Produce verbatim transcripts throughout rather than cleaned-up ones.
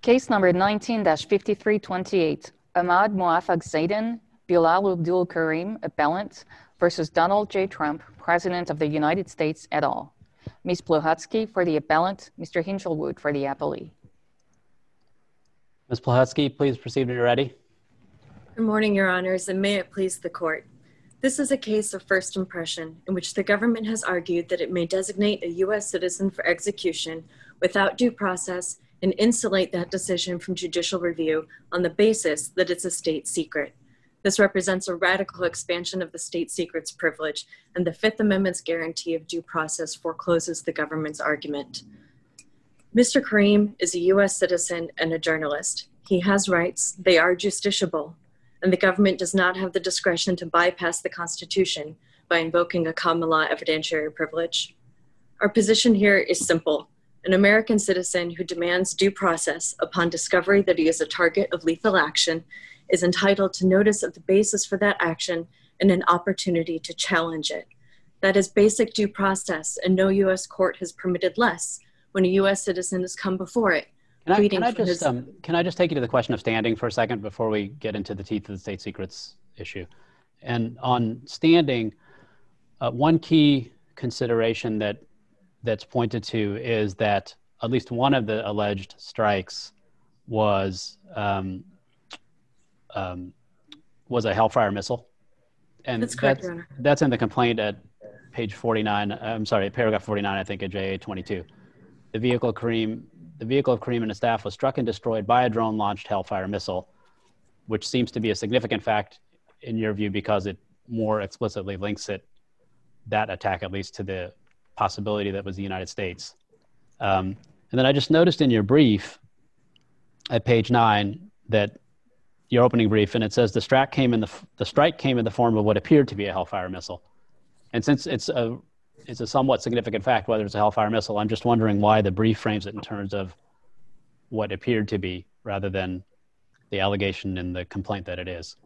Case number nineteen dash fifty-three twenty-eight, Ahmad Muafaq Zaidan, Bilal Abdul Karim, appellant, versus Donald J. Trump, President of the United States, et al. Miz Pluhatsky for the appellant, Mister Hinchelwood for the appellee. Miz Pluhatsky, please proceed when you're ready. Good morning, Your Honors, and may it please the Court. This is a case of first impression in which the government has argued that it may designate a U S citizen for execution without due process and insulate that decision from judicial review on the basis that it's a state secret. This represents a radical expansion of the state secret's privilege, and the Fifth Amendment's guarantee of due process forecloses the government's argument. Mister Karim is a U S citizen and a journalist. He has rights, they are justiciable, and the government does not have the discretion to bypass the Constitution by invoking a common law evidentiary privilege. Our position here is simple. An American citizen who demands due process upon discovery that he is a target of lethal action is entitled to notice of the basis for that action and an opportunity to challenge it. That is basic due process, and no U S court has permitted less when a U S citizen has come before it. Can I, can I, just, his... um, can I just take you to the question of standing for a second before we get into the teeth of the state secrets issue? And on standing, uh, one key consideration that that's pointed to is that at least one of the alleged strikes was um, um, was a Hellfire missile. And that's correct, that's, Your Honor. That's in the complaint at page forty-nine. I'm sorry, paragraph forty-nine, I think, at J A twenty-two. The vehicle Karim, the vehicle of Karim and his staff was struck and destroyed by a drone-launched Hellfire missile, which seems to be a significant fact in your view because it more explicitly links it, that attack at least, to the possibility that was the United States. Um, and then I just noticed in your brief at page nine that your opening brief, and it says the strike came in the the strike came in the form of what appeared to be a Hellfire missile. And since it's a it's a somewhat significant fact whether it's a Hellfire missile, I'm just wondering why the brief frames it in terms of what appeared to be rather than the allegation in the complaint that it is.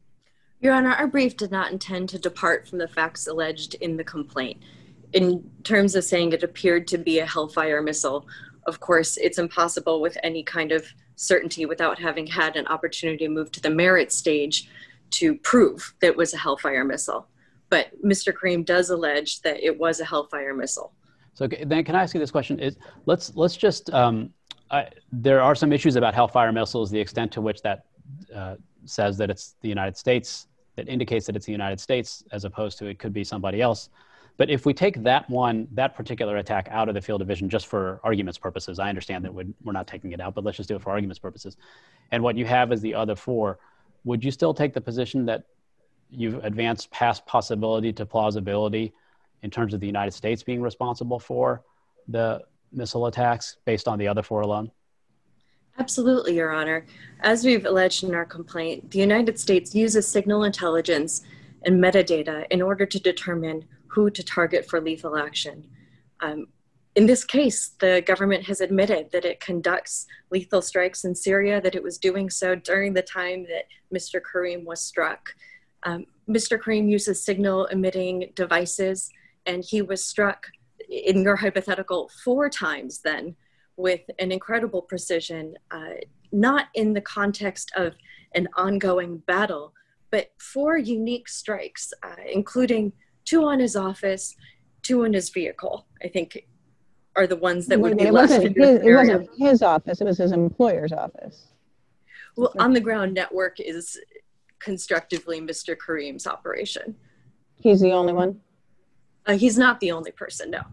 Your Honor, our brief did not intend to depart from the facts alleged in the complaint. In terms of saying it appeared to be a Hellfire missile, of course, it's impossible with any kind of certainty without having had an opportunity to move to the merit stage to prove that it was a Hellfire missile. But Mister Karim does allege that it was a Hellfire missile. So then can I ask you this question? Is let's let's just, um, I, there are some issues about Hellfire missiles, the extent to which that uh, says that it's the United States, that indicates that it's the United States as opposed to it could be somebody else. But if we take that one, that particular attack out of the field of vision just for arguments purposes, I understand that we're not taking it out, but let's just do it for arguments purposes. And what you have is the other four. Would you still take the position that you've advanced past possibility to plausibility in terms of the United States being responsible for the missile attacks based on the other four alone? Absolutely, Your Honor. As we've alleged in our complaint, the United States uses signal intelligence and metadata in order to determine who to target for lethal action. Um, in this case, the government has admitted that it conducts lethal strikes in Syria, that it was doing so during the time that Mister Karim was struck. Um, Mister Karim uses signal emitting devices, and he was struck, in your hypothetical, four times then with an incredible precision, uh, not in the context of an ongoing battle, but four unique strikes, uh, including two on his office, two on his vehicle, I think are the ones that would be it less. Wasn't his, it wasn't his office, it was his employer's office. Well, on the ground network is constructively Mister Karim's operation. He's the only one? Uh, he's not the only person, no.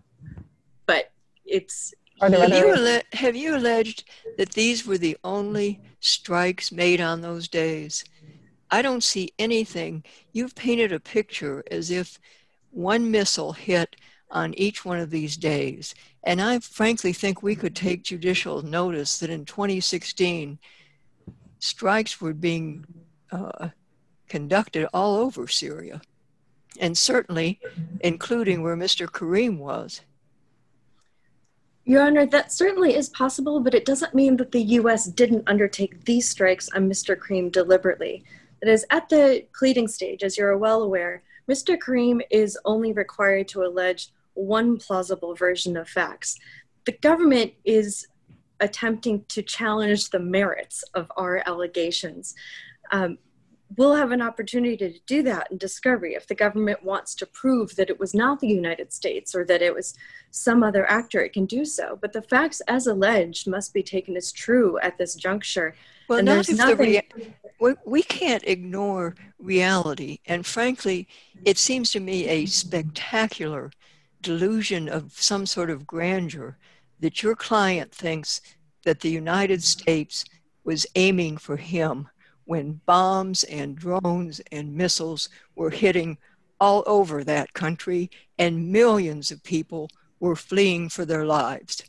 But it's... Have you, alle- have you alleged that these were the only strikes made on those days? I don't see anything. You've painted a picture as if one missile hit on each one of these days. And I frankly think we could take judicial notice that in twenty sixteen, strikes were being uh, conducted all over Syria, and certainly including where Mister Karim was. Your Honor, that certainly is possible, but it doesn't mean that the U S didn't undertake these strikes on Mister Karim deliberately. That is, at the pleading stage, as you're well aware, Mister Karim is only required to allege one plausible version of facts. The government is attempting to challenge the merits of our allegations. Um, we'll have an opportunity to do that in discovery if the government wants to prove that it was not the United States or that it was some other actor, it can do so. But the facts as alleged must be taken as true at this juncture. Well, and not there's if nothing... the rea- we, we can't ignore reality. And frankly, it seems to me a spectacular delusion of some sort of grandeur that your client thinks that the United States was aiming for him when bombs and drones and missiles were hitting all over that country and millions of people were fleeing for their lives.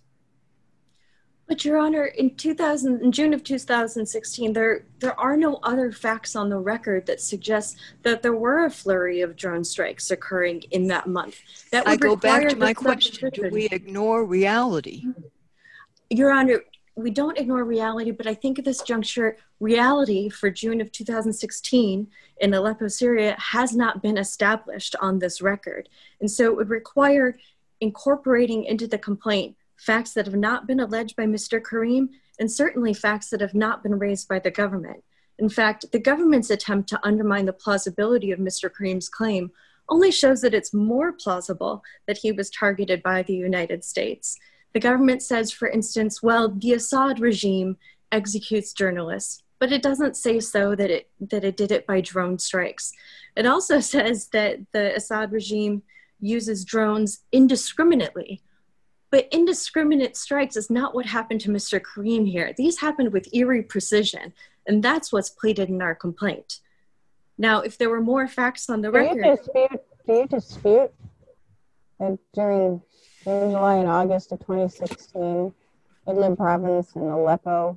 But Your Honor, in two thousand, in June of two thousand sixteen, there there are no other facts on the record that suggest that there were a flurry of drone strikes occurring in that month. That would I go back to require my the question: do we ignore reality? Your Honor, we don't ignore reality, but I think at this juncture, reality for June of two thousand sixteen in Aleppo, Syria, has not been established on this record, and so it would require incorporating into the complaint facts that have not been alleged by Mister Karim, and certainly facts that have not been raised by the government. In fact, the government's attempt to undermine the plausibility of Mister Karim's claim only shows that it's more plausible that he was targeted by the United States. The government says, for instance, well, the Assad regime executes journalists, but it doesn't say so that it, that it did it by drone strikes. It also says that the Assad regime uses drones indiscriminately. But indiscriminate strikes is not what happened to Mister Karim here. These happened with eerie precision, and that's what's pleaded in our complaint. Now, if there were more facts on the do record... You dispute, do you dispute that during June, July, and August of twenty sixteen, Idlib province and Aleppo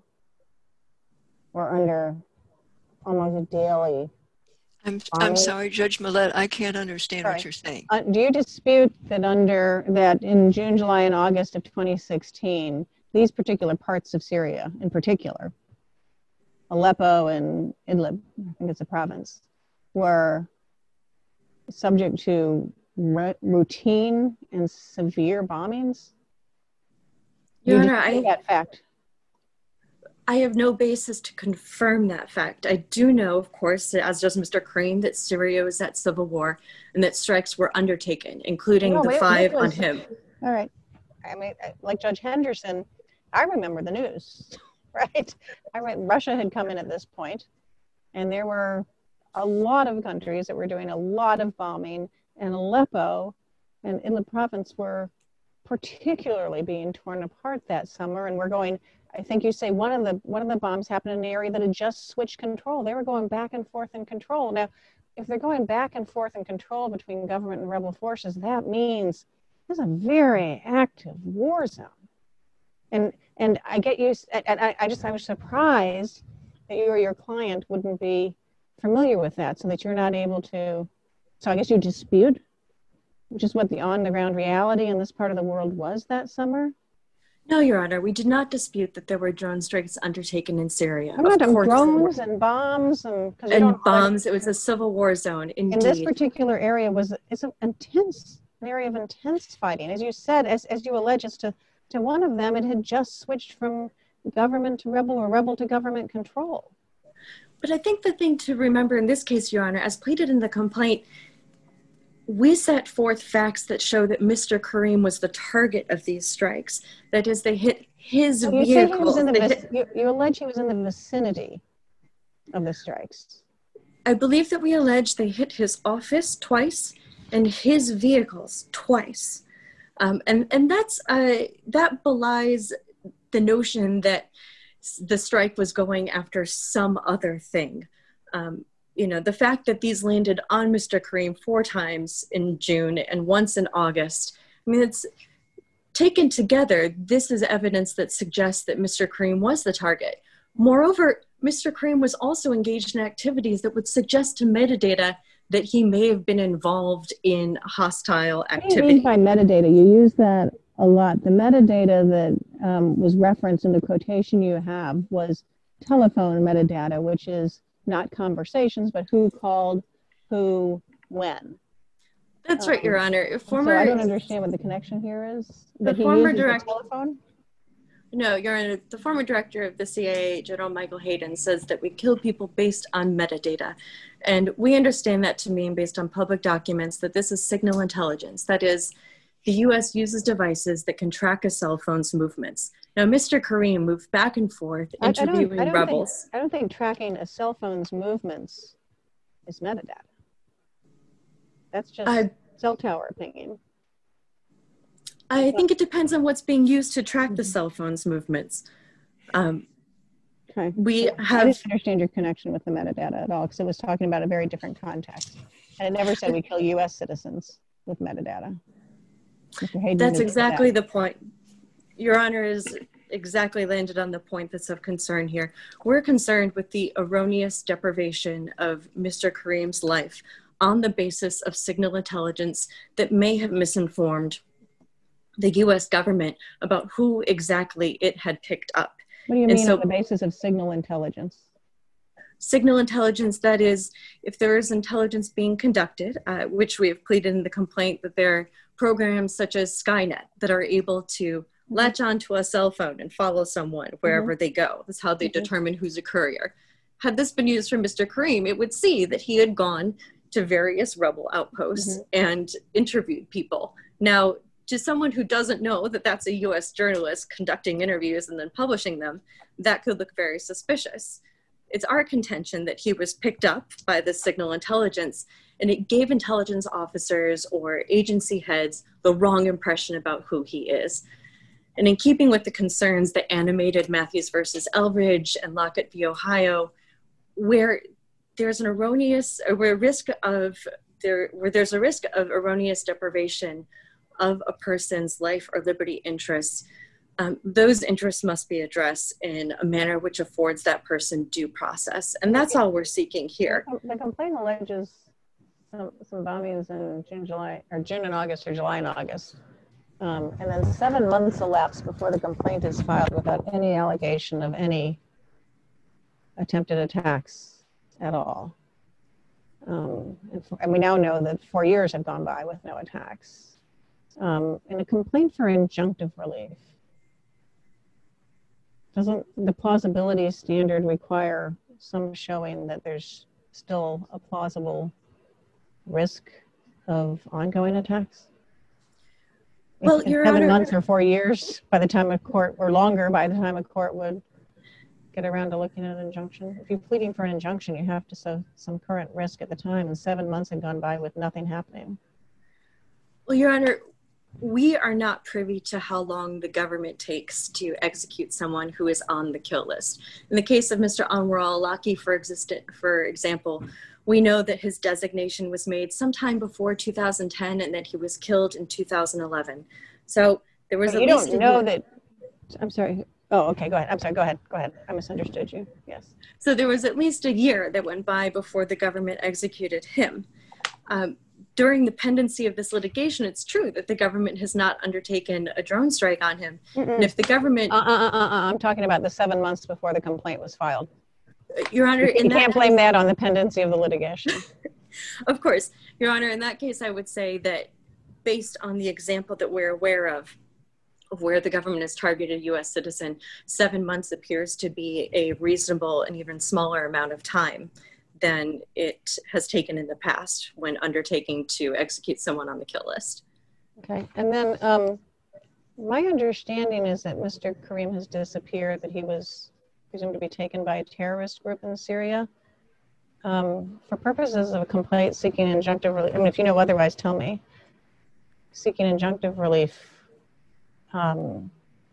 were under almost daily... I'm, I'm sorry, Judge Millett, I can't understand sorry. what you're saying. Uh, do you dispute that under that in June, July, and August of twenty sixteen, these particular parts of Syria, in particular, Aleppo and Idlib, I think it's a province, were subject to r- routine and severe bombings? Your Do you Honor, I... that fact? I have no basis to confirm that fact. I do know, of course, as does Mister Karim, that Syria was at civil war and that strikes were undertaken, including no, the it, five it was, on him. All right. I mean, like Judge Henderson, I remember the news, right? I read Russia had come in at this point, and there were a lot of countries that were doing a lot of bombing, and Aleppo and Idlib province were particularly being torn apart that summer, and we're going... I think you say one of the one of the bombs happened in an area that had just switched control. They were going back and forth in control. Now, if they're going back and forth in control between government and rebel forces, that means there's a very active war zone. And and I get you. And I, I just I was surprised that you or your client wouldn't be familiar with that, so that you're not able to. So I guess you dispute, which is what the on-the-ground reality in this part of the world was that summer. No, Your Honor, we did not dispute that there were drone strikes undertaken in Syria. I'm not talking drones and bombs and and bombs. It was a civil war zone. Indeed. And this particular area was it's an intense, an area of intense fighting, as you said, as as you allege, as to to one of them, it had just switched from government to rebel or rebel to government control. But I think the thing to remember in this case, Your Honor, as pleaded in the complaint, we set forth facts that show that Mister Karim was the target of these strikes. That is, they hit his so vehicle. You, he was in the vic- hit- you, you allege he was in the vicinity of the strikes. I believe that we allege they hit his office twice and his vehicles twice. Um, and, and that's uh, that belies the notion that the strike was going after some other thing. Um, You know, the fact that these landed on Mister Karim four times in June and once in August, I mean, it's taken together, this is evidence that suggests that Mister Karim was the target. Moreover, Mister Karim was also engaged in activities that would suggest to metadata that he may have been involved in hostile activity. What do you mean by metadata? You use that a lot. The metadata that um, was referenced in the quotation you have was telephone metadata, which is not conversations, but who called, who, when. That's um, right, Your Honor. Former, so I don't understand what the connection here is. The that he former uses direct, the telephone? No, Your Honor, the former director of the C I A, General Michael Hayden, says that we kill people based on metadata. And we understand that to mean, based on public documents, that this is signal intelligence. That is, the U S uses devices that can track a cell phone's movements. Now, Mister Kareem moved back and forth interviewing I, I don't, I don't rebels. Think, I don't think tracking a cell phone's movements is metadata. That's just uh, cell tower pinging. I think it depends on what's being used to track the cell phone's movements. Um, okay. We have. I didn't understand your connection with the metadata at all, because it was talking about a very different context. And it never said we kill U S citizens with metadata. Mister Hayden, that's exactly that. The point. Your Honor is exactly landed on the point that's of concern here. We're concerned with the erroneous deprivation of Mister Kareem's life on the basis of signal intelligence that may have misinformed the U S government about who exactly it had picked up. What do you and mean so, on the basis of signal intelligence? Signal intelligence, that is, if there is intelligence being conducted, uh, which we have pleaded in the complaint that there are programs such as Skynet that are able to mm-hmm. latch onto a cell phone and follow someone wherever mm-hmm. they go. That's how they mm-hmm. determine who's a courier. Had this been used for Mister Kareem, it would see that he had gone to various rebel outposts mm-hmm. and interviewed people. Now, to someone who doesn't know that that's a U S journalist conducting interviews and then publishing them, that could look very suspicious. It's our contention that he was picked up by the signal intelligence, and it gave intelligence officers or agency heads the wrong impression about who he is. And in keeping with the concerns that animated Matthews versus Eldridge and Lockett v. Ohio, where there's an erroneous, or where risk of there, where there's a risk of erroneous deprivation of a person's life or liberty interests, um, those interests must be addressed in a manner which affords that person due process. And that's all we're seeking here. The complaint alleges some, some bombings in June, July, or June and August, or July and August. Um, and then seven months elapsed before the complaint is filed without any allegation of any attempted attacks at all. Um, and, for, and we now know that four years have gone by with no attacks. Um, and a complaint for injunctive relief, doesn't the plausibility standard require some showing that there's still a plausible risk of ongoing attacks? Well, if, Your if seven Honor, months or four years by the time a court, or longer by the time a court would get around to looking at an injunction. If you're pleading for an injunction, you have to show some current risk at the time, and seven months had gone by with nothing happening. Well, Your Honor, we are not privy to how long the government takes to execute someone who is on the kill list. In the case of Mister Anwar al-Awlaki, for, for example, we know that his designation was made sometime before two thousand ten and that he was killed in two thousand eleven. So there was but at you least- don't know that, I'm sorry. Oh, okay, go ahead. I'm sorry, go ahead, go ahead. I misunderstood you, yes. So there was at least a year that went by before the government executed him. Um, During the pendency of this litigation, it's true that the government has not undertaken a drone strike on him. Mm-mm. And if the government... Uh, uh, uh, uh, I'm talking about the seven months before the complaint was filed. Your Honor, you, in you that can't case, blame that on the pendency of the litigation. Of course. Your Honor, in that case, I would say that based on the example that we're aware of, of where the government has targeted a U S citizen, seven months appears to be a reasonable and even smaller amount of time than it has taken in the past when undertaking to execute someone on the kill list. Okay, and then um, my understanding is that Mister Kareem has disappeared, that he was presumed to be taken by a terrorist group in Syria. Um, for purposes of a complaint seeking injunctive relief, I mean, if you know otherwise, tell me. Seeking injunctive relief, um,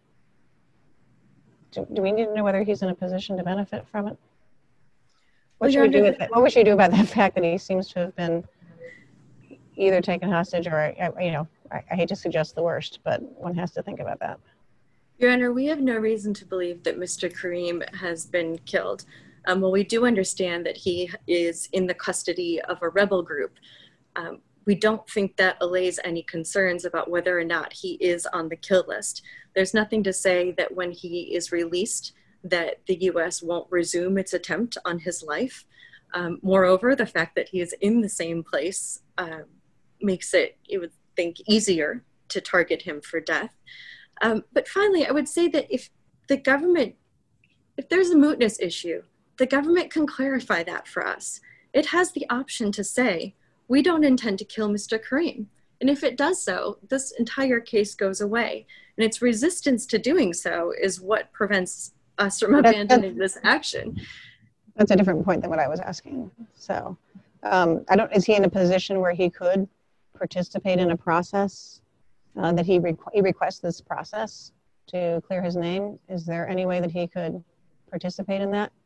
do, do we need to know whether he's in a position to benefit from it? What should we do with it? What would you do about the fact that he seems to have been either taken hostage or, you know, I, I hate to suggest the worst, but one has to think about that. Your Honor, we have no reason to believe that Mister Kareem has been killed. Um, well, we do understand that he is in the custody of a rebel group. Um, we don't think that allays any concerns about whether or not he is on the kill list. There's nothing to say that when he is released, that the U S won't resume its attempt on his life. Um, moreover, the fact that he is in the same place uh, makes it, you would think, easier to target him for death. Um, but finally, I would say that if the government, if there's a mootness issue, the government can clarify that for us. It has the option to say, we don't intend to kill Mister Karim. And if it does so, this entire case goes away. And its resistance to doing so is what prevents us from abandoning this action. That's a different point than what I was asking. So um, I don't, is he in a position where he could participate in a process uh, that he, requ he requests this process to clear his name? Is there any way that he could participate in that?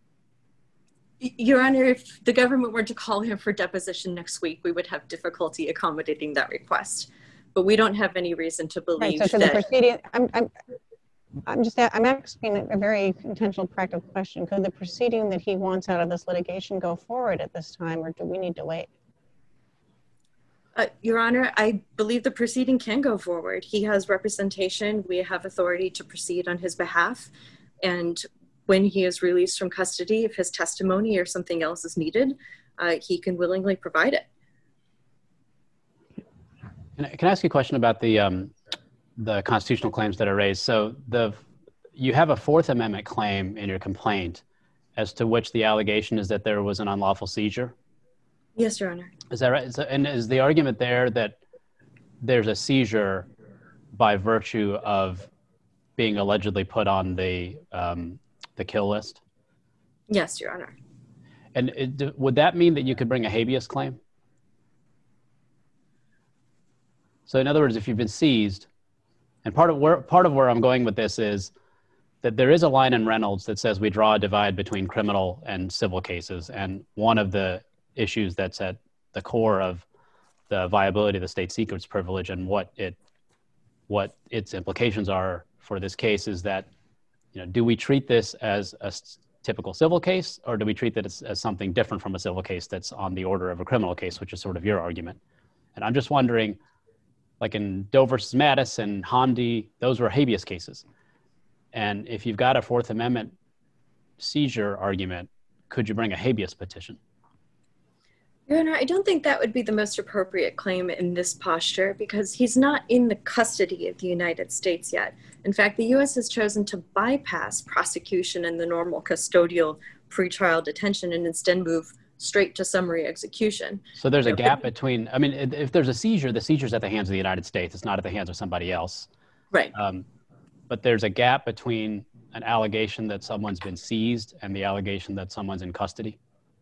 Your Honor, if the government were to call him for deposition next week, we would have difficulty accommodating that request. But we don't have any reason to believe right, so that. The proceeding, I'm, I'm, I'm just, I'm asking a very intentional, practical question. Could the proceeding that he wants out of this litigation go forward at this time, or do we need to wait? Uh, Your Honor, I believe the proceeding can go forward. He has representation. We have authority to proceed on his behalf. And when he is released from custody, if his testimony or something else is needed, uh, he can willingly provide it. Can I, can I ask you a question about the um, the constitutional claims that are raised? So the you have a Fourth Amendment claim in your complaint as to which the allegation is that there was an unlawful seizure? Yes, Your Honor. Is that right? Is that, and is the argument there that there's a seizure by virtue of being allegedly put on the um, the kill list? Yes, Your Honor. And it, would that mean that you could bring a habeas claim? So in other words, if you've been seized, and part of where part of where I'm going with this is that there is a line in Reynolds that says we draw a divide between criminal and civil cases, and one of the issues that's at the core of the viability of the state secrets privilege and what it what its implications are for this case is that, you know, do we treat this as a typical civil case, or do we treat it as, as something different from a civil case that's on the order of a criminal case, which is sort of your argument? And I'm just wondering, like in Doe versus Mattis and Hamdi, those were habeas cases. And if you've got a Fourth Amendment seizure argument, could you bring a habeas petition? Your Honor, I don't think that would be the most appropriate claim in this posture because he's not in the custody of the United States yet. In fact, the U S has chosen to bypass prosecution and the normal custodial pretrial detention and instead move straight to summary execution. So there's a gap between, I mean, if there's a seizure, the seizure's at the hands of the United States. It's not at the hands of somebody else. Right. Um, but there's a gap between an allegation that someone's been seized and the allegation that someone's in custody.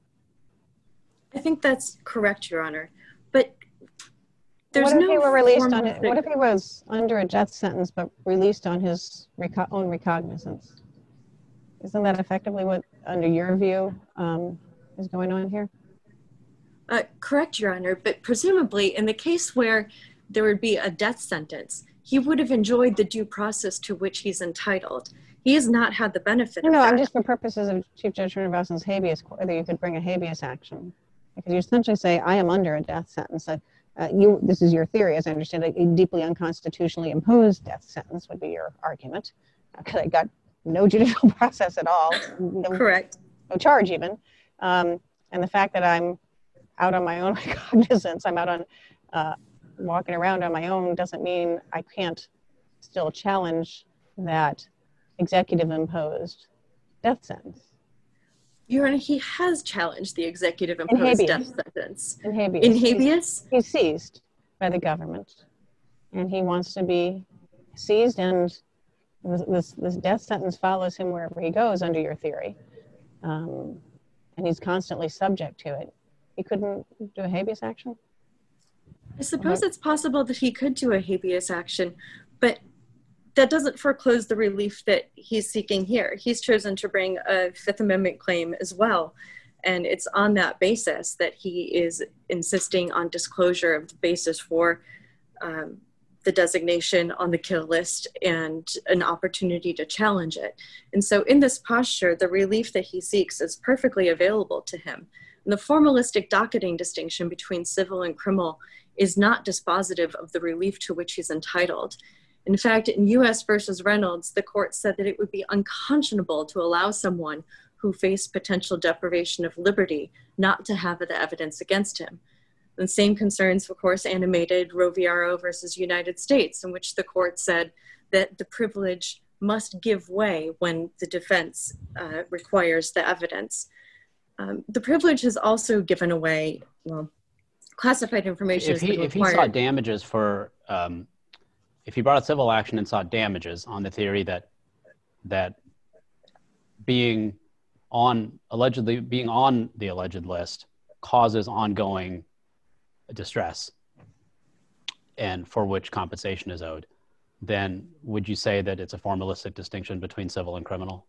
I think that's correct, Your Honor. But there's what if no he were released on it, what if he was under a death sentence but released on his reco own recognizance? Isn't that effectively what, under your view, um, is going on here? Uh, correct, Your Honor. But presumably, in the case where there would be a death sentence, he would have enjoyed the due process to which he's entitled. He has not had the benefit no, of no, that. I'm just for purposes of Chief Judge Srinivasan's habeas, whether you could bring a habeas action. Because you essentially say, I am under a death sentence. Uh, uh, you, this is your theory, as I understand it, a deeply unconstitutionally imposed death sentence would be your argument. Because I got no judicial process at all. No, Correct. No charge even. Um, and the fact that I'm out on my own recognizance, I'm out on uh, walking around on my own doesn't mean I can't still challenge that executive imposed death sentence. Your Honor, he has challenged the executive imposed death sentence. In habeas. In habeas? He's, he's seized by the government, and he wants to be seized, and this, this, this death sentence follows him wherever he goes under your theory. Um, and he's constantly subject to it. He couldn't do a habeas action? I suppose it's possible that he could do a habeas action, but that doesn't foreclose the relief that he's seeking here. He's chosen to bring a Fifth Amendment claim as well. And it's on that basis that he is insisting on disclosure of the basis for um, the designation on the kill list and an opportunity to challenge it. And so in this posture, the relief that he seeks is perfectly available to him. And the formalistic docketing distinction between civil and criminal is not dispositive of the relief to which he's entitled. In fact, in U S versus Reynolds, the court said that it would be unconscionable to allow someone who faced potential deprivation of liberty not to have the evidence against him. The same concerns, of course, animated Roviaro versus United States, in which the court said that the privilege must give way when the defense uh, requires the evidence. Um, the privilege has also given away, well, classified information. If he, if he sought damages for, um, if he brought a civil action and sought damages on the theory that that being on allegedly being on the alleged list causes ongoing distress, and for which compensation is owed, then would you say that it's a formalistic distinction between civil and criminal?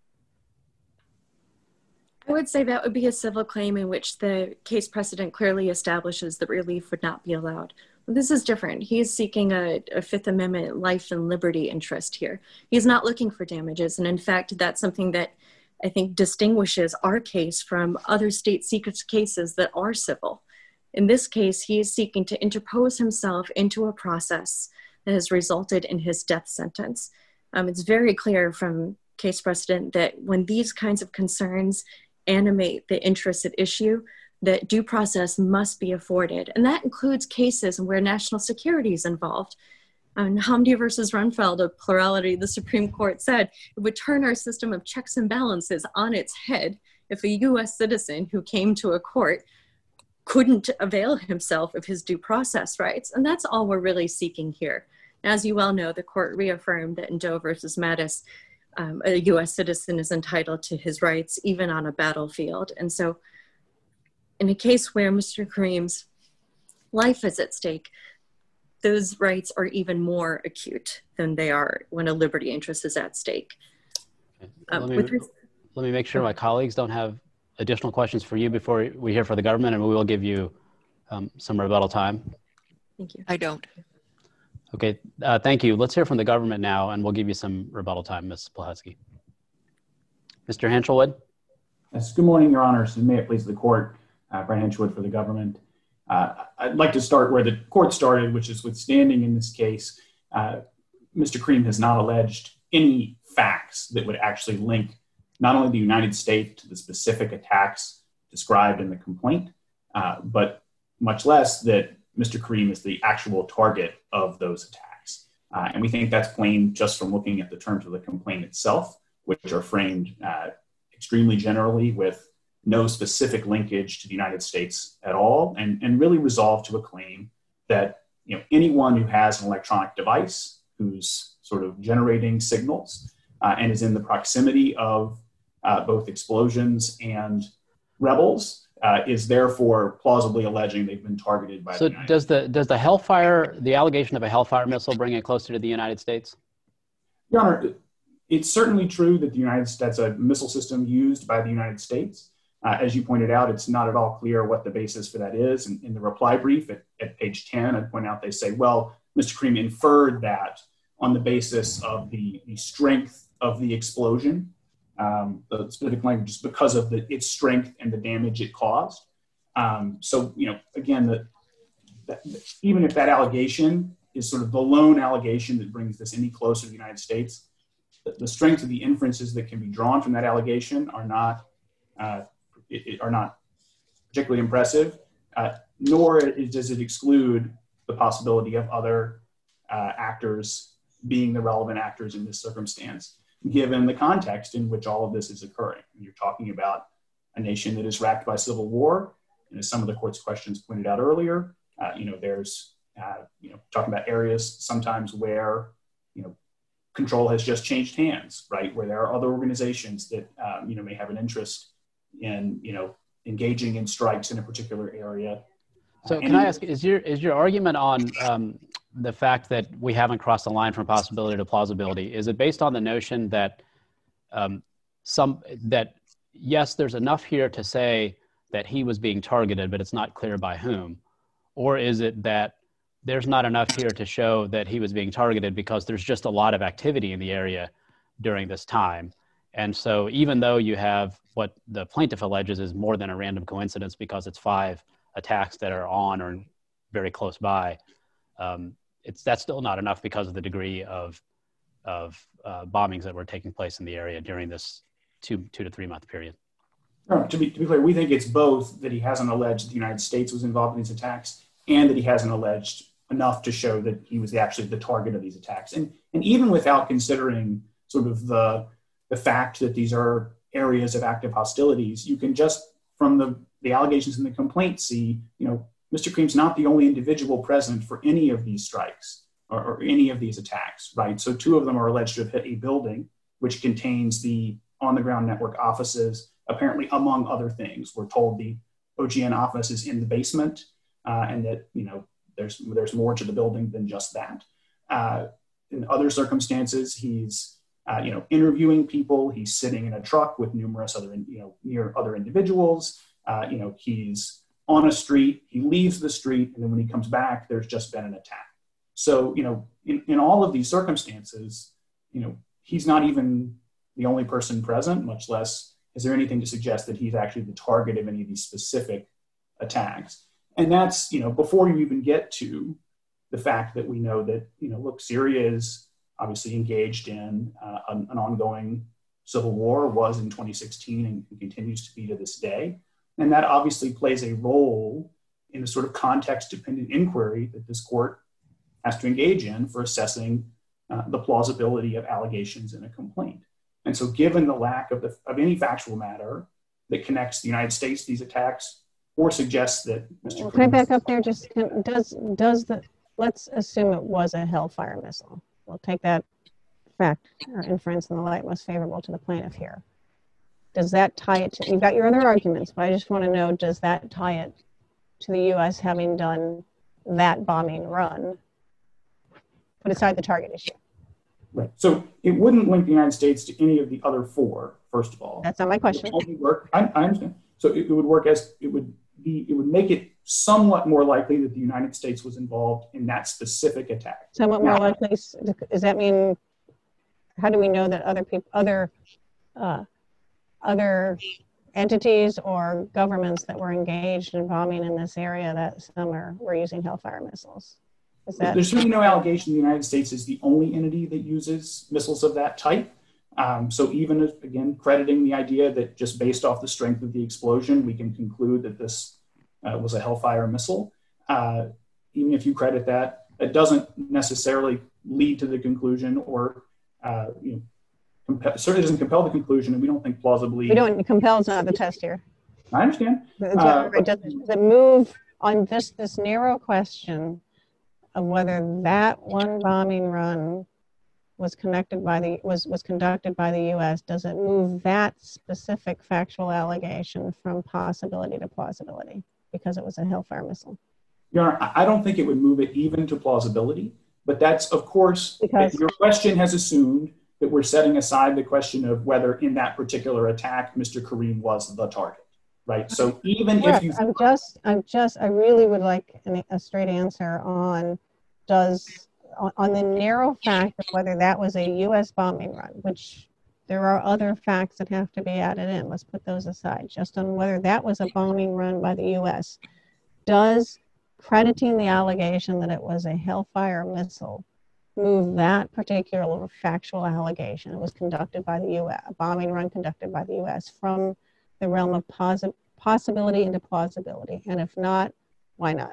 I would say that would be a civil claim in which the case precedent clearly establishes that relief would not be allowed. This is different. He is seeking a, a Fifth Amendment life and liberty interest here. He's not looking for damages. And in fact, that's something that I think distinguishes our case from other state secrets cases that are civil. In this case, he is seeking to interpose himself into a process that has resulted in his death sentence. Um, it's very clear from case precedent that when these kinds of concerns animate the interests at issue, that due process must be afforded. And that includes cases where national security is involved. In Hamdi versus Runfeld, a plurality, the Supreme Court said it would turn our system of checks and balances on its head if a U S citizen who came to a court couldn't avail himself of his due process rights. And that's all we're really seeking here. As you well know, the court reaffirmed that in Doe versus Mattis, um, a U S citizen is entitled to his rights even on a battlefield. And so in a case where Mister Kareem's life is at stake, those rights are even more acute than they are when a liberty interest is at stake. Okay. Um, let, me, let me make sure my colleagues don't have additional questions for you before we hear from the government, and we will give you um, some rebuttal time. Thank you. I don't. Okay, uh, thank you. Let's hear from the government now, and we'll give you some rebuttal time, Miz Plahetsky. Mister Hanshelwood? Yes, good morning, Your Honors, and may it please the court. Uh, Brian Hanshelwood for the government. Uh, I'd like to start where the court started, which is with standing in this case. Uh, Mister Kareem has not alleged any facts that would actually link not only the United States to the specific attacks described in the complaint, uh, but much less that Mister Kareem is the actual target of those attacks. Uh, and we think that's plain just from looking at the terms of the complaint itself, which are framed uh, extremely generally with no specific linkage to the United States at all, and, and really resolved to a claim that, you know, anyone who has an electronic device who's sort of generating signals uh, and is in the proximity of uh, both explosions and rebels uh, is therefore plausibly alleging they've been targeted by so the United does the does the Hellfire, the allegation of a Hellfire missile, bring it closer to the United States? Your Honor, it's certainly true that the United States, that's a missile system used by the United States. Uh, as you pointed out, it's not at all clear what the basis for that is. And in the reply brief at, at page ten, I'd point out they say, well, Mister Kareem inferred that on the basis of the, the strength of the explosion, um, the specific language, just because of the, its strength and the damage it caused. Um, so, you know, again, the, that, even if that allegation is sort of the lone allegation that brings this any closer to the United States, the, the strength of the inferences that can be drawn from that allegation are not uh, It, it are not particularly impressive, uh, nor it, does it exclude the possibility of other uh, actors being the relevant actors in this circumstance, given the context in which all of this is occurring. And you're talking about a nation that is racked by civil war, and as some of the court's questions pointed out earlier, uh, you know, there's, uh, you know, talking about areas sometimes where, you know, control has just changed hands, right? Where there are other organizations that, um, you know, may have an interest in, you know, engaging in strikes in a particular area. So uh, can I ask, is your is your argument on um, the fact that we haven't crossed the line from possibility to plausibility, is it based on the notion that um, some, that yes, there's enough here to say that he was being targeted, but it's not clear by whom? Or is it that there's not enough here to show that he was being targeted because there's just a lot of activity in the area during this time? And so even though you have what the plaintiff alleges is more than a random coincidence because it's five attacks that are on or very close by, um, it's that's still not enough because of the degree of, of uh, bombings that were taking place in the area during this two, two to three month period. No, to be, to be clear, we think it's both that he hasn't alleged that the United States was involved in these attacks and that he hasn't alleged enough to show that he was actually the target of these attacks. And, and even without considering sort of the, the fact that these are areas of active hostilities, you can just, from the, the allegations in the complaint, see, you know, Mister Kareem's not the only individual present for any of these strikes or, or any of these attacks, right? So two of them are alleged to have hit a building which contains the on-the-ground network offices, apparently among other things. We're told the O G N office is in the basement uh, and that, you know, there's, there's more to the building than just that. Uh, in other circumstances, he's, uh, you know, interviewing people. He's sitting in a truck with numerous other, you know, near other individuals. Uh, you know, he's on a street, he leaves the street, and then when he comes back, there's just been an attack. So, you know, in, in all of these circumstances, you know, he's not even the only person present, much less is there anything to suggest that he's actually the target of any of these specific attacks. And that's, you know, before you even get to the fact that we know that, you know, look, Syria is obviously engaged in uh, an, an ongoing civil war, was in twenty sixteen and continues to be to this day. And that obviously plays a role in the sort of context-dependent inquiry that this court has to engage in for assessing uh, the plausibility of allegations in a complaint. And so given the lack of, the, of any factual matter that connects the United States to these attacks or suggests that Mister Well, can I back up there? Just does, does the, let's assume it was a Hellfire missile. We'll take that fact or inference in the light most favorable to the plaintiff here. Does that tie it to, you've got your other arguments, but I just want to know, does that tie it to the U S having done that bombing run? Put aside the target issue. Right. So it wouldn't link the United States to any of the other four, first of all. That's not my question. It would only work, I, I understand. So it, it would work as, it would be, it would make it somewhat more likely that the United States was involved in that specific attack. Somewhat more Now, likely, does that mean, how do we know that other people, other, uh, other entities or governments that were engaged in bombing in this area that summer were using Hellfire missiles? Is that... There's certainly no allegation the United States is the only entity that uses missiles of that type. Um, so even if, again, crediting the idea that just based off the strength of the explosion, we can conclude that this uh, was a Hellfire missile. Uh, even if you credit that, it doesn't necessarily lead to the conclusion or, uh, you know, certainly doesn't compel the conclusion, and we don't think plausibly. We don't, compel's not the test here. I understand. Uh, does, does it move on this, this narrow question of whether that one bombing run was connected by the, was, was conducted by the U S, does it move that specific factual allegation from possibility to plausibility because it was a Hellfire missile? Your Honor, I don't think it would move it even to plausibility, but that's, of course, because your question has assumed that we're setting aside the question of whether in that particular attack, Mister Kareem was the target, right? So even Correct. if you- I'm just, I'm just, I really would like an, a straight answer on does, on, on the narrow fact of whether that was a U S bombing run, which there are other facts that have to be added in. Let's put those aside. Just on whether that was a bombing run by the U S, does crediting the allegation that it was a Hellfire missile move that particular factual allegation, it was conducted by the U S, a bombing run conducted by the U S, from the realm of posi possibility into plausibility? And if not, why not?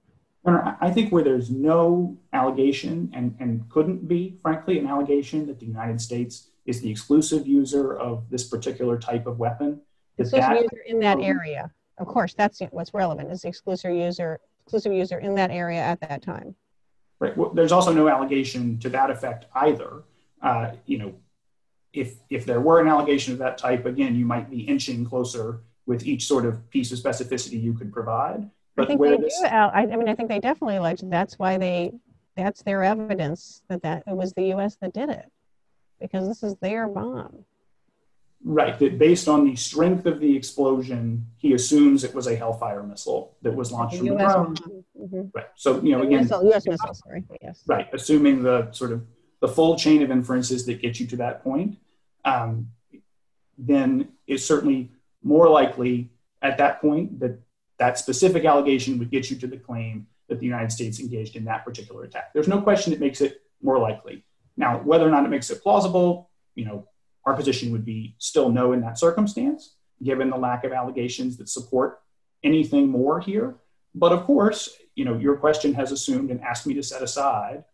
I think where there's no allegation and, and couldn't be, frankly, an allegation that the United States is the exclusive user of this particular type of weapon. Exclusive that, user in that area. Of course, that's what's relevant, is the exclusive user, exclusive user in that area at that time. Right. Well, there's also no allegation to that effect either. Uh, you know, if if there were an allegation of that type, again, you might be inching closer with each sort of piece of specificity you could provide. But I think where they this, do. I mean, I think they definitely allege that's why they, that's their evidence that that it was the U S that did it, because this is their bomb. Right. That based on the strength of the explosion, he assumes it was a Hellfire missile that was launched from the ground. Mm-hmm. Right. So, you know, again, U S missile, sorry. Yes. Right. Assuming the sort of the full chain of inferences that get you to that point, um, then it's certainly more likely at that point that that specific allegation would get you to the claim that the United States engaged in that particular attack. There's no question it makes it more likely. Now, whether or not it makes it plausible, you know, our position would be still no in that circumstance, given the lack of allegations that support anything more here. But of course, you know, your question has assumed and asked me to set aside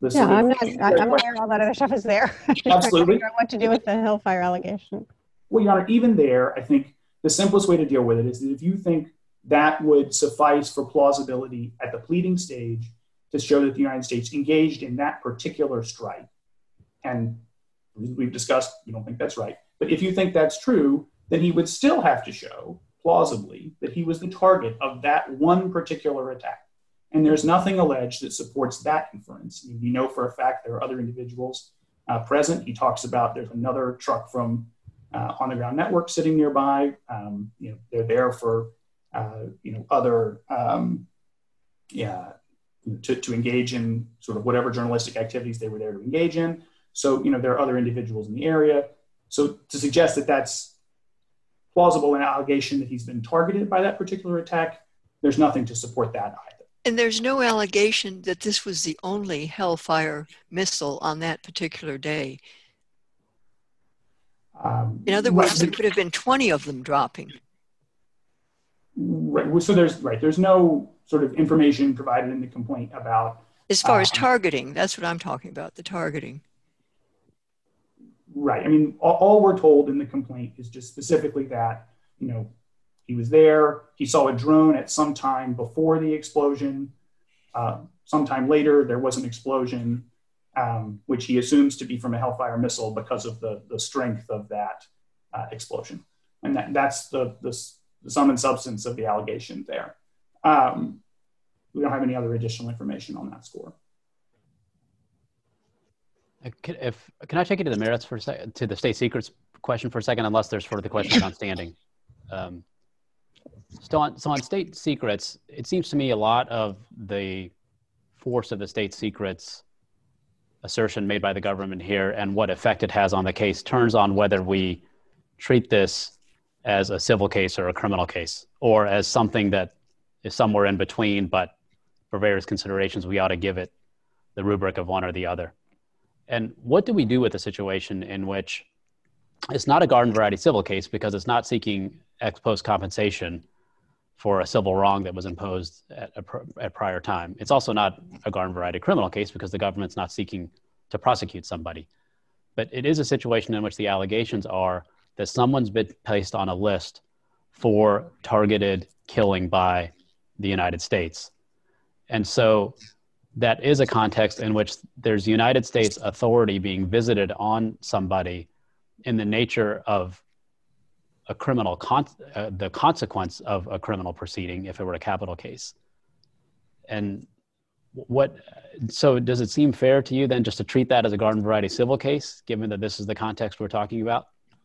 the Yeah, sort of, I'm not, I- I'm aware all that other stuff is there. Just trying to Absolutely. figure out what to do with the Hellfire allegation. well, Your Honor, even there, I think the simplest way to deal with it is that if you think that would suffice for plausibility at the pleading stage to show that the United States engaged in that particular strike, and we've discussed, you don't think that's right, but if you think that's true, then he would still have to show plausibly that he was the target of that one particular attack. And there's nothing alleged that supports that inference. I mean, we know for a fact there are other individuals uh, present. He talks about there's another truck from uh, On the Ground Network sitting nearby. Um, you know, they're there for uh, you know other um, yeah to, to engage in sort of whatever journalistic activities they were there to engage in. So you know there are other individuals in the area. So to suggest that that's plausible an allegation that he's been targeted by that particular attack, there's nothing to support that either. And there's no allegation that this was the only Hellfire missile on that particular day. Um, In other words, right, there could have been twenty of them dropping. Right, so there's right. There's no sort of information provided in the complaint about. As far um, as targeting, that's what I'm talking about, the targeting. Right. I mean, all, all we're told in the complaint is just specifically that, you know, he was there. He saw a drone at some time before the explosion. Uh, sometime later, there was an explosion, um, which he assumes to be from a Hellfire missile because of the, the strength of that uh, explosion. And that, that's the, the, the sum and substance of the allegation there. Um, we don't have any other additional information on that score. Can, if, can I take you to the merits for a second, to the state secrets question for a second, unless there's further questions on standing? Um, so, on, so on state secrets, it seems to me a lot of the force of the state secrets assertion made by the government here and what effect it has on the case turns on whether we treat this as a civil case or a criminal case, or as something that is somewhere in between, but for various considerations, we ought to give it the rubric of one or the other. And what do we do with a situation in which it's not a garden variety civil case because it's not seeking ex post compensation for a civil wrong that was imposed at a pr- at prior time? It's also not a garden variety criminal case because the government's not seeking to prosecute somebody. But it is a situation in which the allegations are that someone's been placed on a list for targeted killing by the United States. And so that is a context in which there's United States authority being visited on somebody in the nature of a criminal, con- uh, the consequence of a criminal proceeding if it were a capital case. And what, so does it seem fair to you then just to treat that as a garden variety civil case, given that this is the context we're talking about?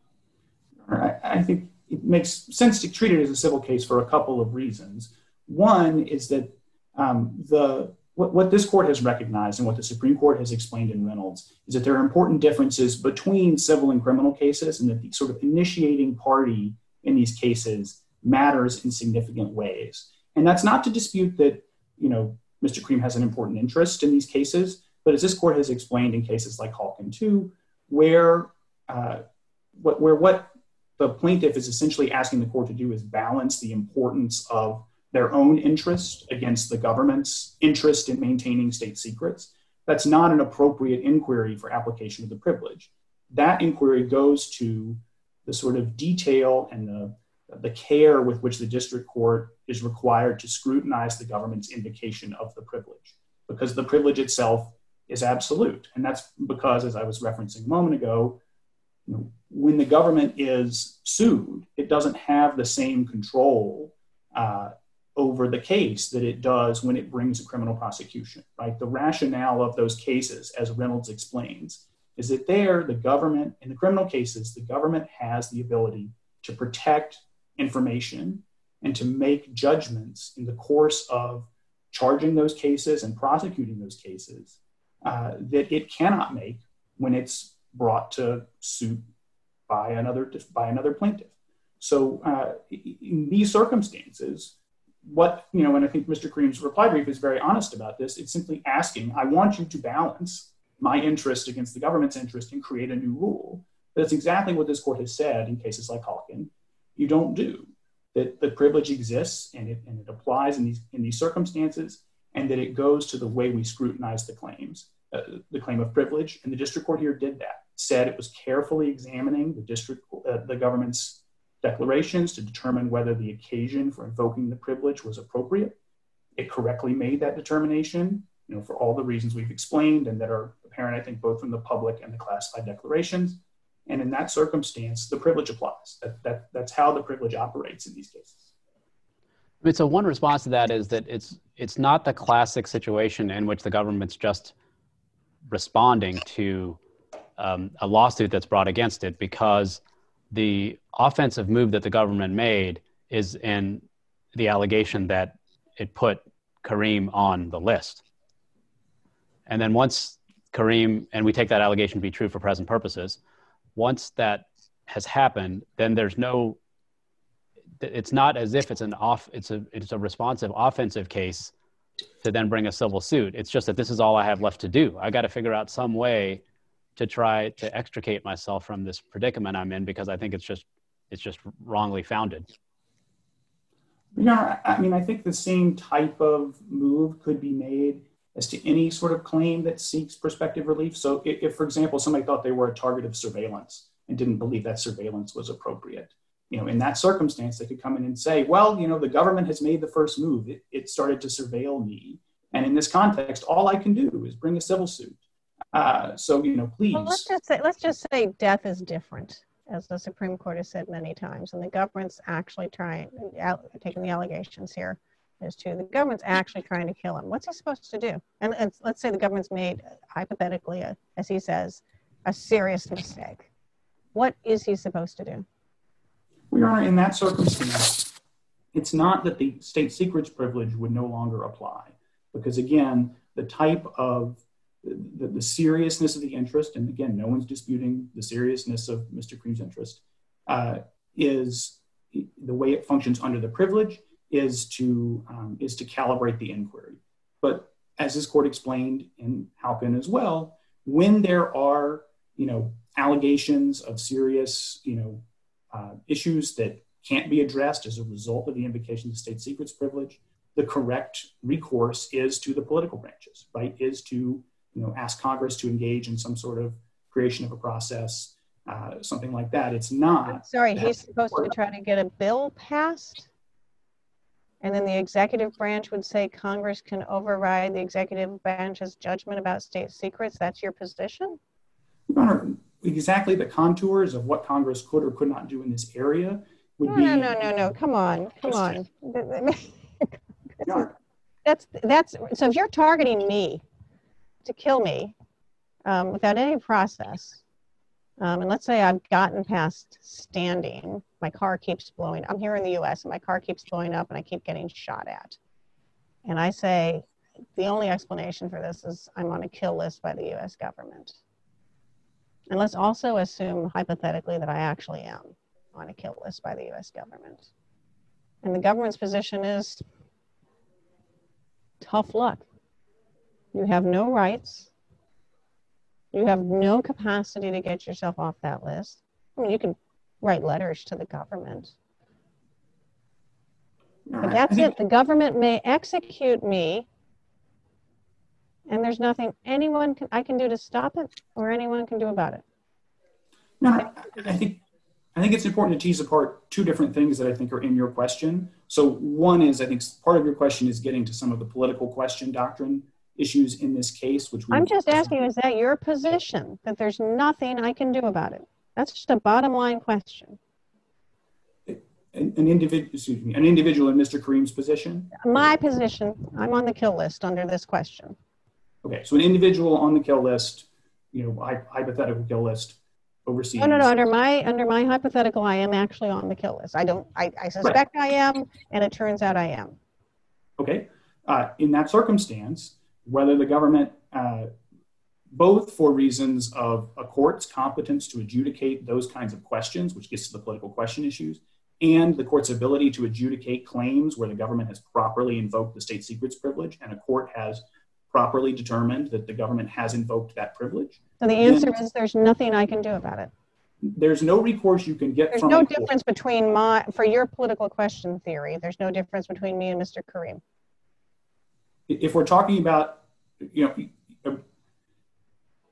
I, I think it makes sense to treat it as a civil case for a couple of reasons. One is that um, the What, what this court has recognized and what the Supreme Court has explained in Reynolds is that there are important differences between civil and criminal cases, and that the sort of initiating party in these cases matters in significant ways. And that's not to dispute that, you know, Mister Cream has an important interest in these cases, but as this court has explained in cases like Halkin two, where, uh, what, where what the plaintiff is essentially asking the court to do is balance the importance of their own interest against the government's interest in maintaining state secrets, that's not an appropriate inquiry for application of the privilege. That inquiry goes to the sort of detail and the, the care with which the district court is required to scrutinize the government's invocation of the privilege, because the privilege itself is absolute. And that's because, as I was referencing a moment ago, you know, when the government is sued, it doesn't have the same control uh, over the case that it does when it brings a criminal prosecution, right? The rationale of those cases, as Reynolds explains, is that there, the government, in the criminal cases, the government has the ability to protect information and to make judgments in the course of charging those cases and prosecuting those cases uh, that it cannot make when it's brought to suit by another, by another plaintiff. So uh, in these circumstances, what, you know, and I think Mister Cream's reply brief is very honest about this, it's simply asking, I want you to balance my interest against the government's interest and create a new rule. That's exactly what this court has said in cases like Halkin. You don't do. That the privilege exists and it, and it applies in these, in these circumstances, and that it goes to the way we scrutinize the claims. uh, the claim of privilege, and the district court here did that. Said it was carefully examining the district, uh, the government's declarations to determine whether the occasion for invoking the privilege was appropriate. It correctly made that determination, you know, for all the reasons we've explained and that are apparent, I think, both from the public and the classified declarations. And in that circumstance, the privilege applies. That, that, that's how the privilege operates in these cases. I mean, so one response to that is that it's it's not the classic situation in which the government's just responding to um, a lawsuit that's brought against it, because the offensive move that the government made is in the allegation that it put Kareem on the list. And then once Kareem, and we take that allegation to be true for present purposes, once that has happened, then there's no, it's not as if it's an off, it's a, it's a responsive offensive case to then bring a civil suit. It's just that this is all I have left to do. I got to figure out some way to try to extricate myself from this predicament I'm in, because I think it's just, it's just wrongly founded. Yeah, I mean, I think the same type of move could be made as to any sort of claim that seeks prospective relief. So if, if, for example, somebody thought they were a target of surveillance and didn't believe that surveillance was appropriate, you know, in that circumstance, they could come in and say, well, you know, the government has made the first move. It, it started to surveil me. And in this context, all I can do is bring a civil suit. Uh, so, you know, please. Well, let's just say, let's just say death is different, as the Supreme Court has said many times, and the government's actually trying, taking the allegations here, is to the government's actually trying to kill him. What's he supposed to do? And, and let's say the government's made, hypothetically, a, as he says, a serious mistake. What is he supposed to do? We are in that circumstance. It's not that the state secrets privilege would no longer apply, because again, the type of the, the seriousness of the interest, and again, no one's disputing the seriousness of Mister Kareem's interest, uh, is the way it functions under the privilege is to um, is to calibrate the inquiry. But as this court explained in Halpin as well, when there are, you know, allegations of serious, you know, uh, issues that can't be addressed as a result of the invocation of the state secrets privilege, the correct recourse is to the political branches, right? Is to, you know, ask Congress to engage in some sort of creation of a process, uh, something like that. It's not. I'm sorry, he's supposed to try to get a bill passed? And then the executive branch would say Congress can override the executive branch's judgment about state secrets. That's your position? Your Honor, exactly the contours of what Congress could or could not do in this area would no, be. No, no, no, no. Come on, come on. that's that's. So if you're targeting me to kill me um, without any process, um, and let's say I've gotten past standing. My car keeps blowing. I'm here in the U S and my car keeps blowing up and I keep getting shot at. And I say, the only explanation for this is I'm on a kill list by the U S government. And let's also assume hypothetically that I actually am on a kill list by the U S government. And the government's position is tough luck. You have no rights. You have no capacity to get yourself off that list. I mean, you can write letters to the government. But that's it. The government may execute me, and there's nothing anyone can, I can do to stop it, or anyone can do about it. No, I think I think it's important to tease apart two different things that I think are in your question. So one is, I think part of your question is getting to some of the political question doctrine issues in this case, which we I'm just asking you, is that your position, that there's nothing I can do about it? That's just a bottom line question. An, an individual, excuse me, an individual in Mister Kareem's position? My position, I'm on the kill list under this question. Okay, so an individual on the kill list, you know, hypothetical kill list overseas. No, no, no, under my, under my hypothetical, I am actually on the kill list. I don't, I, I suspect right. I am, and it turns out I am. Okay, uh, in that circumstance, whether the government, uh, both for reasons of a court's competence to adjudicate those kinds of questions, which gets to the political question issues, and the court's ability to adjudicate claims where the government has properly invoked the state secrets privilege and a court has properly determined that the government has invoked that privilege. So the answer is there's nothing I can do about it. There's no recourse you can get there's from- There's no difference court. between my, for your political question theory, there's no difference between me and Mister Kareem. If we're talking about, you know,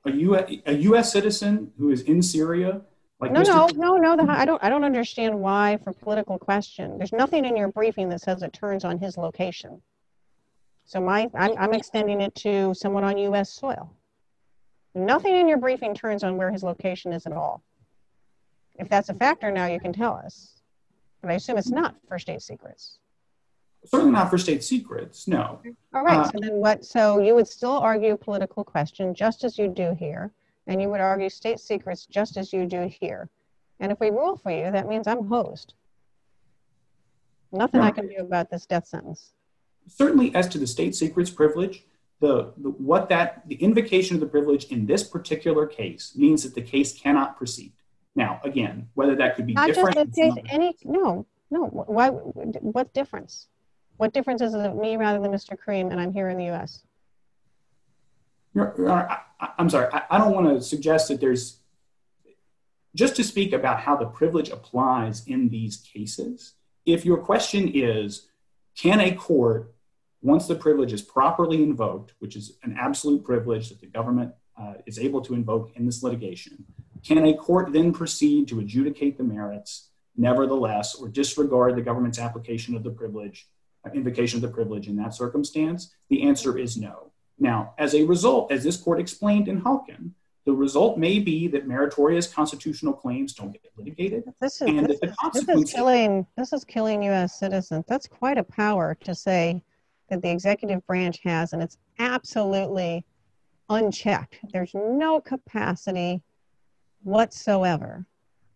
a U S, a U S citizen who is in Syria, like No, Mister no, no, no, the, I don't, I don't understand why for political question. There's nothing in your briefing that says it turns on his location. So my, I'm, I'm extending it to someone on U S soil. Nothing in your briefing turns on where his location is at all. If that's a factor now, you can tell us. But I assume it's not for state secrets. Certainly not for state secrets, no. All right, Uh, so then what, so you would still argue political question just as you do here, and you would argue state secrets just as you do here. And if we rule for you, that means I'm hosed. Nothing No. I can do about this death sentence. Certainly as to the state secrets privilege, the, the what that the invocation of the privilege in this particular case means that the case cannot proceed. Now, again, whether that could be Not different. just this case, any, no, no, why, what difference? What difference is it me rather than Mister Karim and I'm here in the U S? Your, Your Honor, I, I'm sorry, I, I don't want to suggest that there's, just to speak about how the privilege applies in these cases, if your question is, can a court, once the privilege is properly invoked, which is an absolute privilege that the government uh, is able to invoke in this litigation, can a court then proceed to adjudicate the merits, nevertheless, or disregard the government's application of the privilege, uh, invocation of the privilege in that circumstance? The answer is no. Now, as a result, as this court explained in Halkin, the result may be that meritorious constitutional claims don't get litigated. This is, and this, that the is, this is consequences- killing, this is killing U S citizens. That's quite a power to say that the executive branch has, and it's absolutely unchecked. There's no capacity whatsoever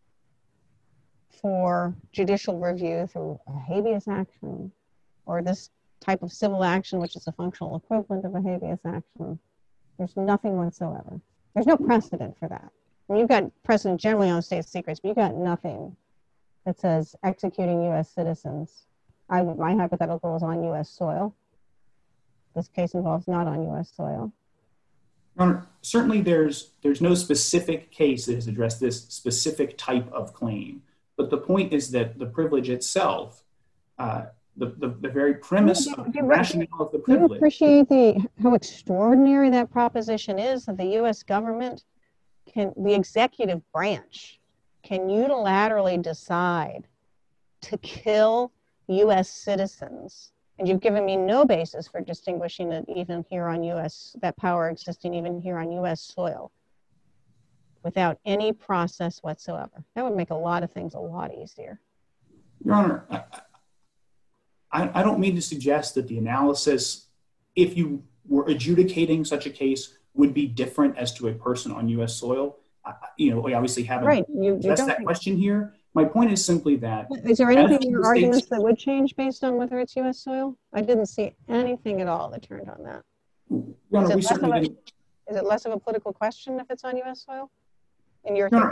for judicial review through a habeas action or this type of civil action, which is a functional equivalent of a habeas action. There's nothing whatsoever. There's no precedent for that. I mean, you've got precedent generally on state secrets, but you've got nothing that says executing U S citizens. I, my hypothetical is on U S soil. This case involves not on U S soil. Your Honor, certainly there's, there's no specific case that has addressed this specific type of claim. But the point is that the privilege itself, uh, the, the, the very premise Do you- of do the you- rationale of the Do you privilege. appreciate the, how extraordinary that proposition is that the U S government can, the executive branch can unilaterally decide to kill U S citizens? And you've given me no basis for distinguishing it even here on U S, that power existing even here on U S soil without any process whatsoever. That would make a lot of things a lot easier. Your Honor, I, I, I don't mean to suggest that the analysis, if you were adjudicating such a case, would be different as to a person on U S soil. I, you know, we obviously haven't Right. You, you addressed don't that question here. My point is simply that Is there anything as in your the arguments states- that would change based on whether it's U S soil? I didn't see anything at all that turned on that. Your Honor, Is it we less certainly of a- didn't. Is it less of a political question if it's on U S soil? In your Your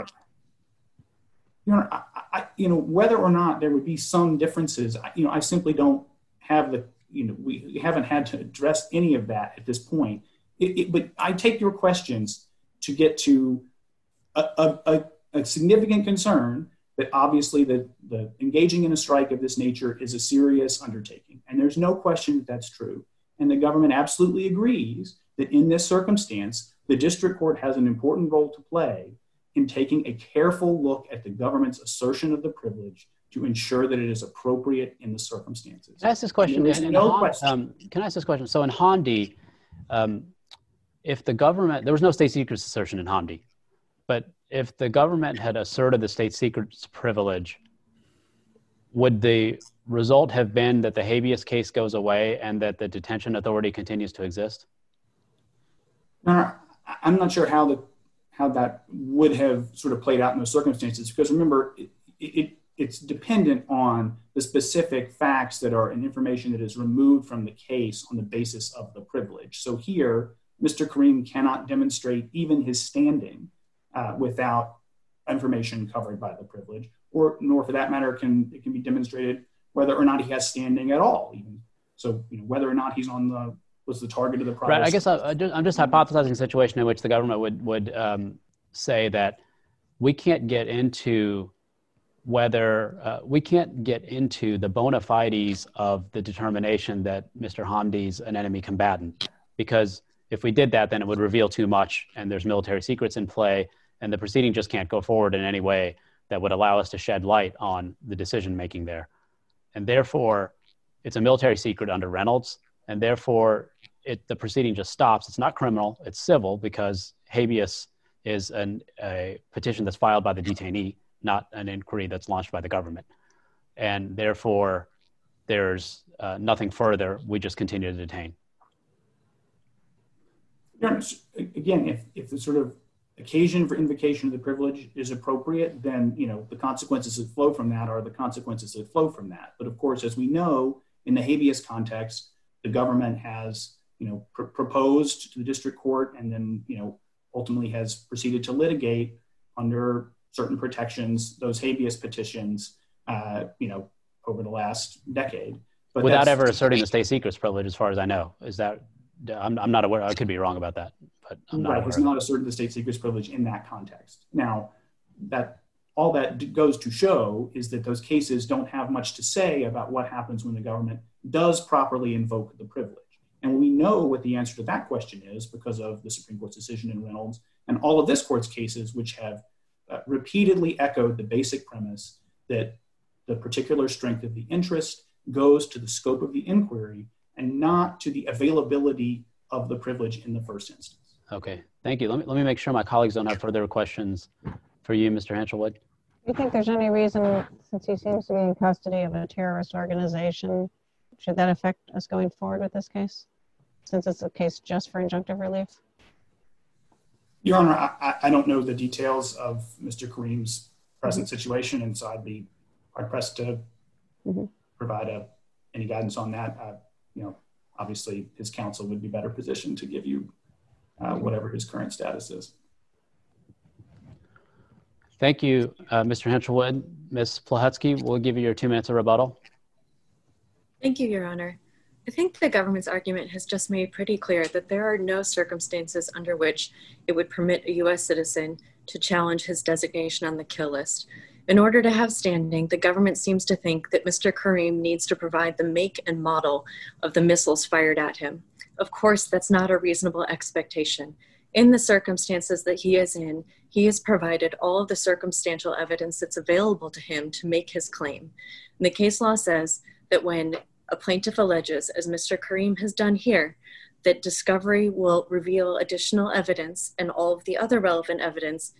theory? Honor, Your Honor, I, I, you know, whether or not there would be some differences, I, you know, I simply don't have the, you know, we haven't had to address any of that at this point. It, it, but I take your questions to get to a, a, a, a significant concern that obviously the, the engaging in a strike of this nature is a serious undertaking. And there's no question that that's true. And the government absolutely agrees that in this circumstance, the district court has an important role to play in taking a careful look at the government's assertion of the privilege to ensure that it is appropriate in the circumstances. Can I ask this question? There is In- in no Han- question. Um, can I ask this question? So in Hamdi, um, if the government, there was no state secrets assertion in Hamdi, but if the government had asserted the state secrets privilege, would the result have been that the habeas case goes away and that the detention authority continues to exist? Now, I'm not sure how the how that would have sort of played out in those circumstances, because remember, it, it, it's dependent on the specific facts that are and information that is removed from the case on the basis of the privilege. So here, Mister Karim cannot demonstrate even his standing uh, without information covered by the privilege, or nor for that matter can it can be demonstrated whether or not he has standing at all. Even so, you know, whether or not he's on the was the target of the privacy. Right. I guess I, I just, I'm just hypothesizing a situation in which the government would would um, say that we can't get into whether uh, we can't get into the bona fides of the determination that Mister Hamdi's an enemy combatant, because If we did that, then it would reveal too much, and there's military secrets in play, and the proceeding just can't go forward in any way that would allow us to shed light on the decision-making there. And therefore, it's a military secret under Reynolds, and therefore it, the proceeding just stops. It's not criminal, it's civil, because habeas is an, a petition that's filed by the detainee, not an inquiry that's launched by the government. And therefore, there's uh, nothing further. We just continue to detain. Again, if, if the sort of occasion for invocation of the privilege is appropriate, then, you know, the consequences that flow from that are the consequences that flow from that. But of course, as we know, in the habeas context, the government has, you know, pr- proposed to the district court and then, you know, ultimately has proceeded to litigate under certain protections, those habeas petitions, uh, you know, over the last decade. But without ever asserting the state secrets privilege, as far as I know. Is that, I'm, I'm not aware, I could be wrong about that, but I'm not right, aware. He's not asserted the state secrets privilege in that context. Now, that all that goes to show is that those cases don't have much to say about what happens when the government does properly invoke the privilege. And we know what the answer to that question is because of the Supreme Court's decision in Reynolds and all of this court's cases, which have uh, repeatedly echoed the basic premise that the particular strength of the interest goes to the scope of the inquiry and not to the availability of the privilege in the first instance. Okay, thank you. Let me, let me make sure my colleagues don't have further questions for you, Mister Hanshelwood. Do you think there's any reason, since he seems to be in custody of a terrorist organization, should that affect us going forward with this case, since it's a case just for injunctive relief? Your Honor, I, I don't know the details of Mister Kareem's present mm-hmm. situation, and so I'd be hard pressed to mm-hmm. provide a, any guidance on that. Uh, you know, obviously his counsel would be better positioned to give you uh, whatever his current status is. Thank you, uh, Mister Hanshelwood. Miz Plahetsky, we'll give you your two minutes of rebuttal. Thank you, Your Honor. I think the government's argument has just made pretty clear that there are no circumstances under which it would permit a U S citizen to challenge his designation on the kill list. In order to have standing, the government seems to think that Mister Kareem needs to provide the make and model of the missiles fired at him. Of course, that's not a reasonable expectation. In the circumstances that he is in, he has provided all of the circumstantial evidence that's available to him to make his claim. And the case law says that when a plaintiff alleges, as Mister Kareem has done here, that discovery will reveal additional evidence and all of the other relevant evidence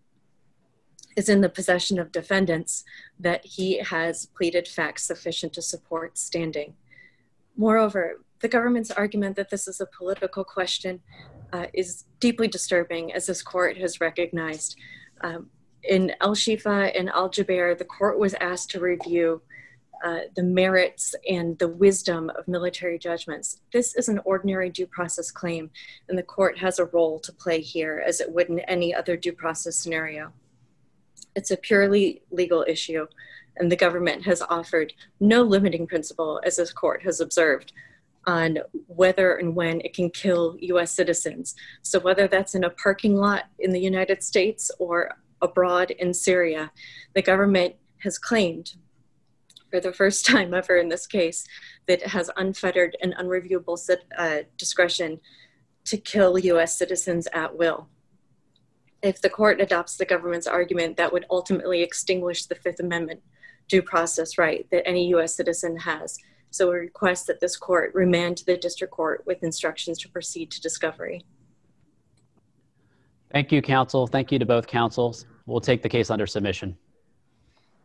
is in the possession of defendants, that he has pleaded facts sufficient to support standing. Moreover, the government's argument that this is a political question uh, is deeply disturbing, as this court has recognized. Um, in Al-Shifa and Al-Jaber, the court was asked to review uh, the merits and the wisdom of military judgments. This is an ordinary due process claim, and the court has a role to play here, as it would in any other due process scenario. It's a purely legal issue, and the government has offered no limiting principle, as this court has observed, on whether and when it can kill U S citizens. So whether that's in a parking lot in the United States or abroad in Syria, the government has claimed, for the first time ever in this case, that it has unfettered and unreviewable uh, discretion to kill U S citizens at will. If the court adopts the government's argument, that would ultimately extinguish the Fifth Amendment due process right that any U S citizen has. So we request that this court remand to the district court with instructions to proceed to discovery. Thank you, counsel. Thank you to both counsels. We'll take the case under submission.